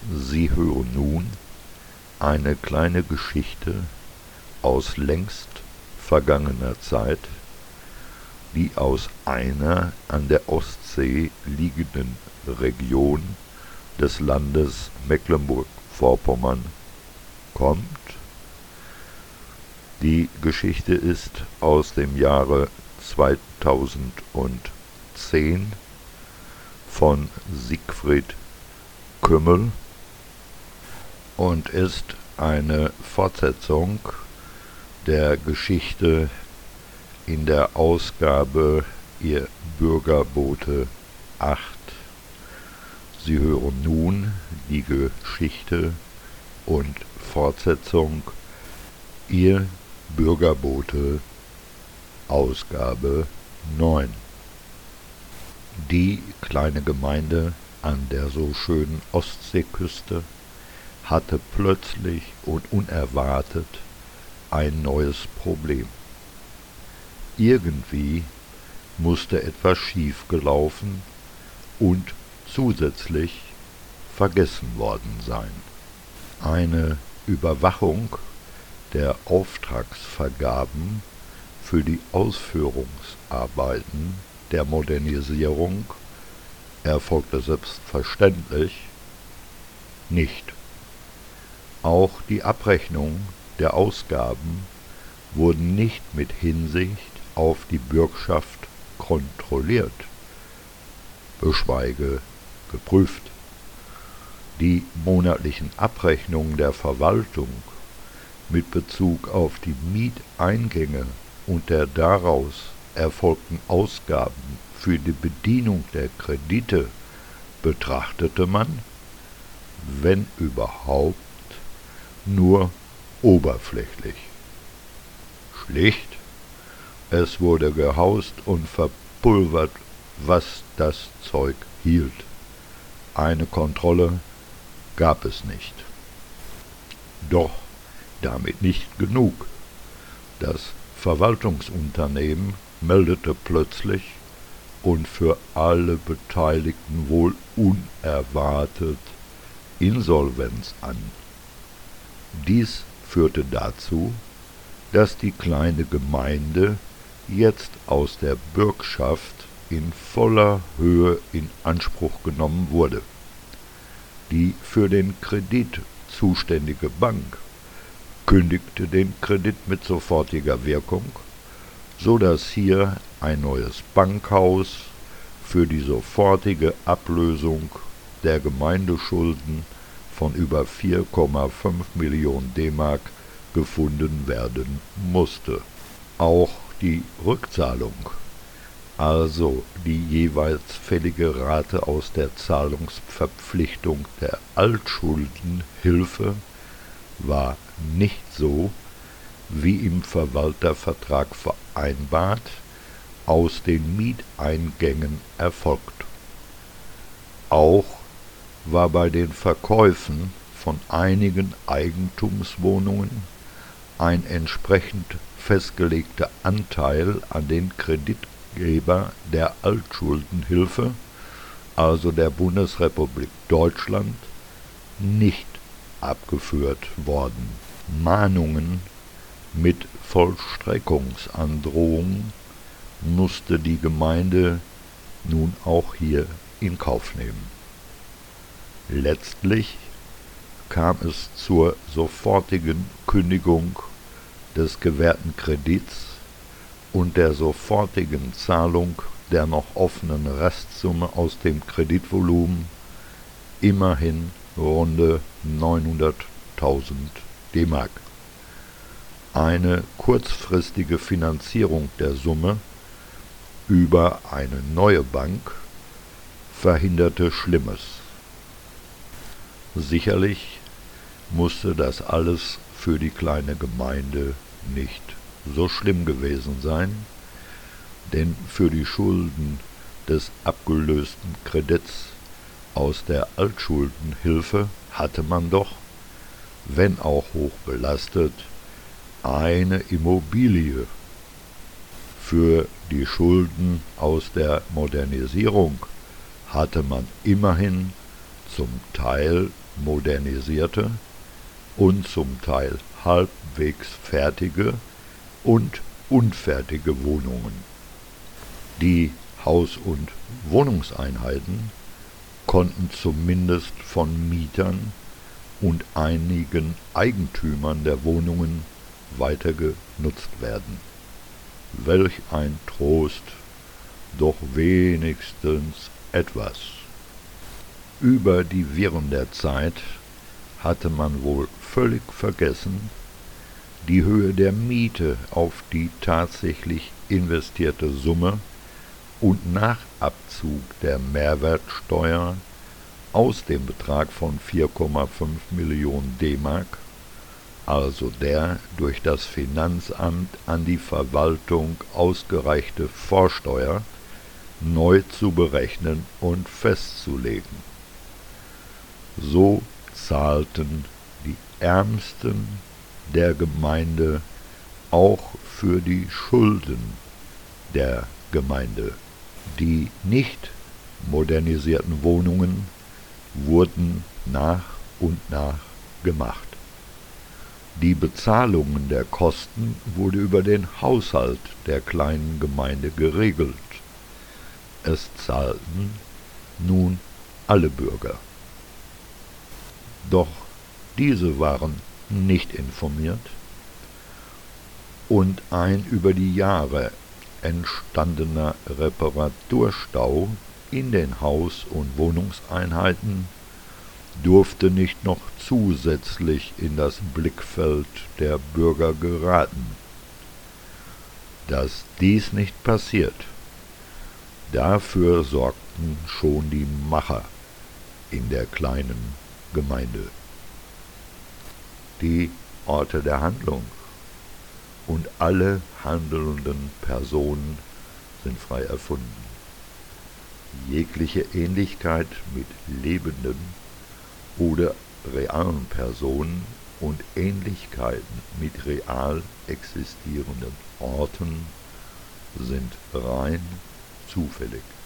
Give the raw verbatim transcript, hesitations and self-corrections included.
Sie hören nun eine kleine Geschichte aus längst vergangener Zeit, die aus einer an der Ostsee liegenden Region des Landes Mecklenburg-Vorpommern kommt. Die Geschichte ist aus dem Jahre zweitausendzehn von Siegfried Kümmel und ist eine Fortsetzung der Geschichte in der Ausgabe Ihr Bürgerbote acht. Sie hören nun die Geschichte und Fortsetzung Ihr Bürgerbote Ausgabe neun. Die kleine Gemeinde an der so schönen Ostseeküste hatte plötzlich und unerwartet ein neues Problem. Irgendwie musste etwas schiefgelaufen und zusätzlich vergessen worden sein. Eine Überwachung der Auftragsvergaben für die Ausführungsarbeiten der Modernisierung erfolgte selbstverständlich nicht. Auch die Abrechnung der Ausgaben wurden nicht mit Hinsicht auf die Bürgschaft kontrolliert, geschweige geprüft. Die monatlichen Abrechnungen der Verwaltung mit Bezug auf die Mieteingänge und der daraus erfolgten Ausgaben für die Bedienung der Kredite betrachtete man, wenn überhaupt, nur oberflächlich. Schlicht, es wurde gehaust und verpulvert, was das Zeug hielt. Eine Kontrolle gab es nicht. Doch damit nicht genug. Das Verwaltungsunternehmen meldete plötzlich und für alle Beteiligten wohl unerwartet Insolvenz an. Dies führte dazu, dass die kleine Gemeinde jetzt aus der Bürgschaft in voller Höhe in Anspruch genommen wurde. Die für den Kredit zuständige Bank kündigte den Kredit mit sofortiger Wirkung, so dass hier ein neues Bankhaus für die sofortige Ablösung der Gemeindeschulden von über vier Komma fünf Millionen D-Mark gefunden werden musste. Auch die Rückzahlung, also die jeweils fällige Rate aus der Zahlungsverpflichtung der Altschuldenhilfe, war nicht so, wie im Verwaltervertrag vereinbart, aus den Mieteingängen erfolgt. Auch war bei den Verkäufen von einigen Eigentumswohnungen ein entsprechend festgelegter Anteil an den Kreditgeber der Altschuldenhilfe, also der Bundesrepublik Deutschland, nicht abgeführt worden. Mahnungen mit Vollstreckungsandrohungen musste die Gemeinde nun auch hier in Kauf nehmen. Letztlich kam es zur sofortigen Kündigung des gewährten Kredits und der sofortigen Zahlung der noch offenen Restsumme aus dem Kreditvolumen, immerhin runde neunhunderttausend D-Mark. Eine kurzfristige Finanzierung der Summe über eine neue Bank verhinderte Schlimmes. Sicherlich musste das alles für die kleine Gemeinde nicht so schlimm gewesen sein, denn für die Schulden des abgelösten Kredits aus der Altschuldenhilfe hatte man doch, wenn auch hoch belastet, eine Immobilie. Für die Schulden aus der Modernisierung hatte man immerhin zum Teil modernisierte und zum Teil halbwegs fertige und unfertige Wohnungen. Die Haus- und Wohnungseinheiten konnten zumindest von Mietern und einigen Eigentümern der Wohnungen weiter genutzt werden. Welch ein Trost, doch wenigstens etwas. Über die Wirren der Zeit hatte man wohl völlig vergessen, die Höhe der Miete auf die tatsächlich investierte Summe und nach Abzug der Mehrwertsteuer aus dem Betrag von vier Komma fünf Millionen D-Mark, also der durch das Finanzamt an die Verwaltung ausgereichte Vorsteuer, neu zu berechnen und festzulegen. So zahlten die Ärmsten der Gemeinde auch für die Schulden der Gemeinde. Die nicht modernisierten Wohnungen wurden nach und nach gemacht. Die Bezahlung der Kosten wurde über den Haushalt der kleinen Gemeinde geregelt. Es zahlten nun alle Bürger. Doch diese waren nicht informiert und ein über die Jahre entstandener Reparaturstau in den Haus- und Wohnungseinheiten durfte nicht noch zusätzlich in das Blickfeld der Bürger geraten. Dass dies nicht passiert, dafür sorgten schon die Macher in der kleinen Gemeinde. Die Orte der Handlung und alle handelnden Personen sind frei erfunden. Jegliche Ähnlichkeit mit lebenden oder realen Personen und Ähnlichkeiten mit real existierenden Orten sind rein zufällig.